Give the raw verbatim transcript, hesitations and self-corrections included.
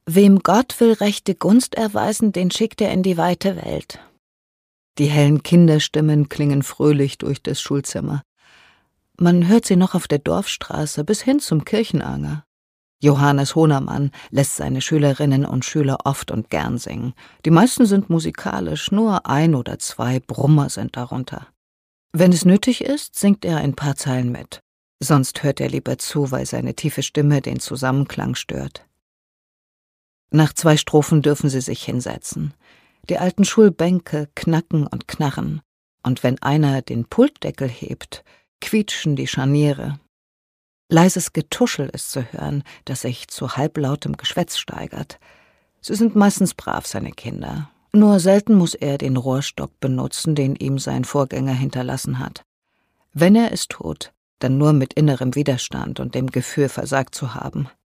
Wem Gott will rechte Gunst erweisen, den schickt er in die weite Welt. Die hellen Kinderstimmen klingen fröhlich durch das Schulzimmer. Man hört sie noch auf der Dorfstraße bis hin zum Kirchenanger. Johannes Honermann lässt seine Schülerinnen und Schüler oft und gern singen. Die meisten sind musikalisch, nur ein oder zwei Brummer sind darunter. Wenn es nötig ist, singt er ein paar Zeilen mit. Sonst hört er lieber zu, weil seine tiefe Stimme den Zusammenklang stört. Nach zwei Strophen dürfen sie sich hinsetzen. Die alten Schulbänke knacken und knarren. Und wenn einer den Pultdeckel hebt, quietschen die Scharniere. Leises Getuschel ist zu hören, das sich zu halblautem Geschwätz steigert. Sie sind meistens brav, seine Kinder. Nur selten muss er den Rohrstock benutzen, den ihm sein Vorgänger hinterlassen hat. Wenn er es tut, dann nur mit innerem Widerstand und dem Gefühl, versagt zu haben.